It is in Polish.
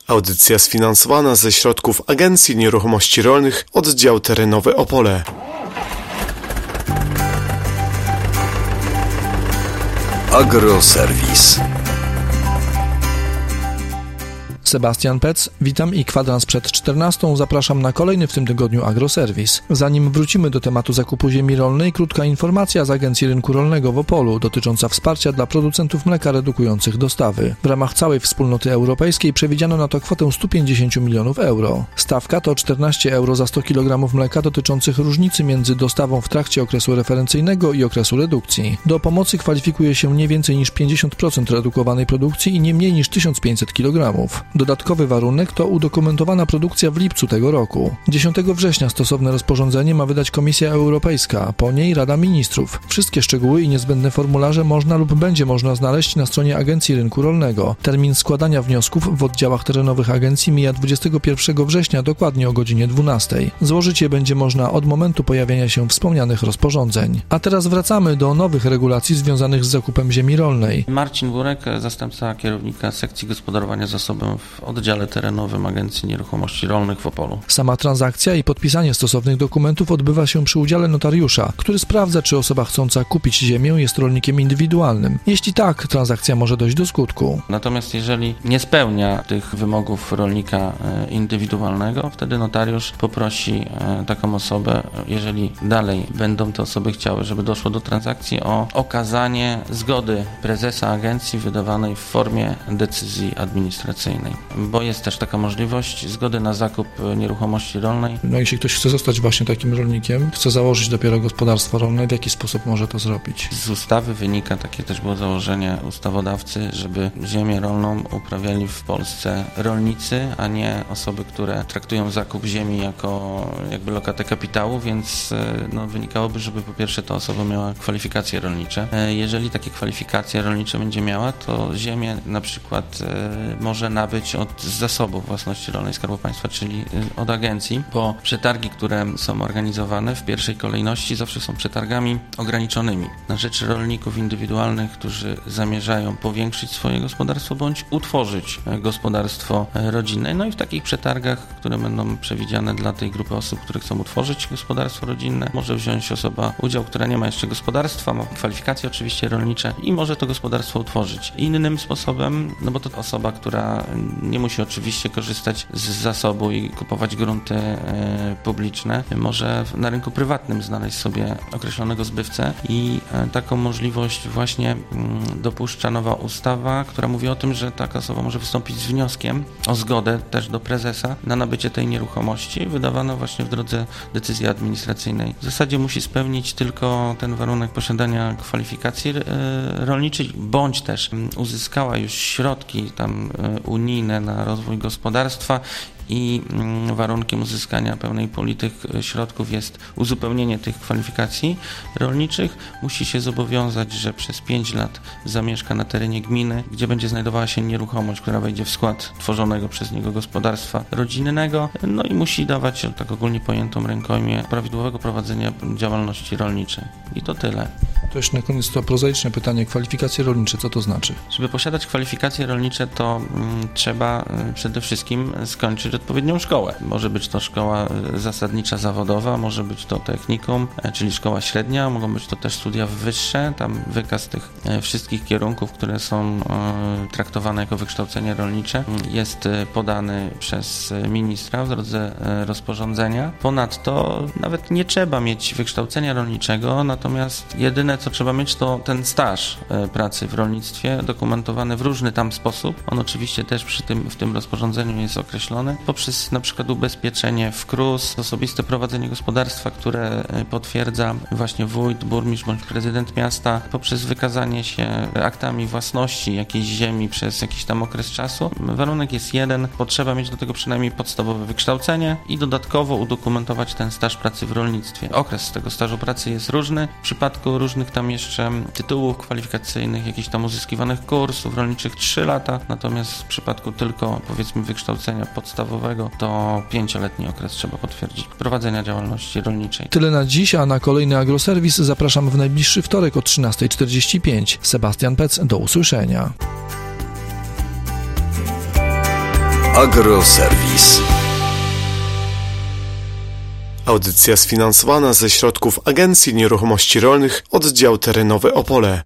Audycja sfinansowana ze środków Agencji Nieruchomości Rolnych, oddział terenowy Opole. Agroserwis. Sebastian Pec, witam i kwadrans przed 14. Zapraszam na kolejny w tym tygodniu Agroserwis. Zanim wrócimy do tematu zakupu ziemi rolnej, krótka informacja z Agencji Rynku Rolnego w Opolu dotycząca wsparcia dla producentów mleka redukujących dostawy. W ramach całej wspólnoty europejskiej przewidziano na to kwotę 150 milionów euro. Stawka to 14 euro za 100 kg mleka dotyczących różnicy między dostawą w trakcie okresu referencyjnego i okresu redukcji. Do pomocy kwalifikuje się nie więcej niż 50% redukowanej produkcji i nie mniej niż 1500 kg. Dodatkowy warunek to udokumentowana produkcja w lipcu tego roku. 10 września stosowne rozporządzenie ma wydać Komisja Europejska, po niej Rada Ministrów. Wszystkie szczegóły i niezbędne formularze można lub będzie można znaleźć na stronie Agencji Rynku Rolnego. Termin składania wniosków w oddziałach terenowych agencji mija 21 września dokładnie o godzinie 12. Złożyć je będzie można od momentu pojawienia się wspomnianych rozporządzeń. A teraz wracamy do nowych regulacji związanych z zakupem ziemi rolnej. Marcin Burek, zastępca kierownika sekcji gospodarowania zasobem w oddziale terenowym Agencji Nieruchomości Rolnych w Opolu. Sama transakcja i podpisanie stosownych dokumentów odbywa się przy udziale notariusza, który sprawdza, czy osoba chcąca kupić ziemię jest rolnikiem indywidualnym. Jeśli tak, transakcja może dojść do skutku. Natomiast jeżeli nie spełnia tych wymogów rolnika indywidualnego, wtedy notariusz poprosi taką osobę, jeżeli dalej będą te osoby chciały, żeby doszło do transakcji, o okazanie zgody prezesa agencji wydawanej w formie decyzji administracyjnej. Bo jest też taka możliwość zgody na zakup nieruchomości rolnej. No jeśli ktoś chce zostać właśnie takim rolnikiem, chce założyć dopiero gospodarstwo rolne, w jaki sposób może to zrobić? Z ustawy wynika, takie też było założenie ustawodawcy, żeby ziemię rolną uprawiali w Polsce rolnicy, a nie osoby, które traktują zakup ziemi jako jakby lokatę kapitału, więc wynikałoby, żeby po pierwsze ta osoba miała kwalifikacje rolnicze. Jeżeli takie kwalifikacje rolnicze będzie miała, to ziemię na przykład może nabyć od zasobów własności rolnej Skarbu Państwa, czyli od agencji, bo przetargi, które są organizowane w pierwszej kolejności zawsze są przetargami ograniczonymi na rzecz rolników indywidualnych, którzy zamierzają powiększyć swoje gospodarstwo bądź utworzyć gospodarstwo rodzinne. No i w takich przetargach, które będą przewidziane dla tej grupy osób, które chcą utworzyć gospodarstwo rodzinne, może wziąć osoba udział, która nie ma jeszcze gospodarstwa, ma kwalifikacje oczywiście rolnicze i może to gospodarstwo utworzyć. Innym sposobem, no bo to osoba, która nie musi oczywiście korzystać z zasobu i kupować grunty publiczne. Może na rynku prywatnym znaleźć sobie określonego zbywcę i taką możliwość właśnie dopuszcza nowa ustawa, która mówi o tym, że taka osoba może wystąpić z wnioskiem o zgodę też do prezesa na nabycie tej nieruchomości, wydawaną właśnie w drodze decyzji administracyjnej. W zasadzie musi spełnić tylko ten warunek posiadania kwalifikacji rolniczych, bądź też uzyskała już środki tam unijne na rozwój gospodarstwa i warunkiem uzyskania pełnej puli tych środków jest uzupełnienie tych kwalifikacji rolniczych. Musi się zobowiązać, że przez 5 lat zamieszka na terenie gminy, gdzie będzie znajdowała się nieruchomość, która wejdzie w skład tworzonego przez niego gospodarstwa rodzinnego, no i musi dawać, tak ogólnie pojętą rękojmię, prawidłowego prowadzenia działalności rolniczej. I to tyle. To jeszcze na koniec to prozaiczne pytanie, kwalifikacje rolnicze, co to znaczy? Żeby posiadać kwalifikacje rolnicze, to trzeba przede wszystkim skończyć odpowiednią szkołę. Może być to szkoła zasadnicza zawodowa, może być to technikum, czyli szkoła średnia, mogą być to też studia wyższe, tam wykaz tych wszystkich kierunków, które są traktowane jako wykształcenie rolnicze, jest podany przez ministra w drodze rozporządzenia. Ponadto nawet nie trzeba mieć wykształcenia rolniczego, natomiast jedyne co trzeba mieć to ten staż pracy w rolnictwie dokumentowany w różny tam sposób. On oczywiście też w tym rozporządzeniu jest określony poprzez na przykład ubezpieczenie w KRUS, osobiste prowadzenie gospodarstwa, które potwierdza właśnie wójt, burmistrz bądź prezydent miasta, poprzez wykazanie się aktami własności jakiejś ziemi przez jakiś tam okres czasu. Warunek jest jeden, potrzeba mieć do tego przynajmniej podstawowe wykształcenie i dodatkowo udokumentować ten staż pracy w rolnictwie. Okres tego stażu pracy jest różny. W przypadku różnych tam jeszcze tytułów kwalifikacyjnych, jakichś tam uzyskiwanych kursów rolniczych 3 lata, natomiast w przypadku tylko powiedzmy wykształcenia podstawowego to 5-letni okres trzeba potwierdzić prowadzenia działalności rolniczej. Tyle na dziś, a na kolejny Agroserwis zapraszam w najbliższy wtorek o 13:45. Sebastian Pec, do usłyszenia. Agroserwis. Audycja sfinansowana ze środków Agencji Nieruchomości Rolnych, oddział terenowy Opole.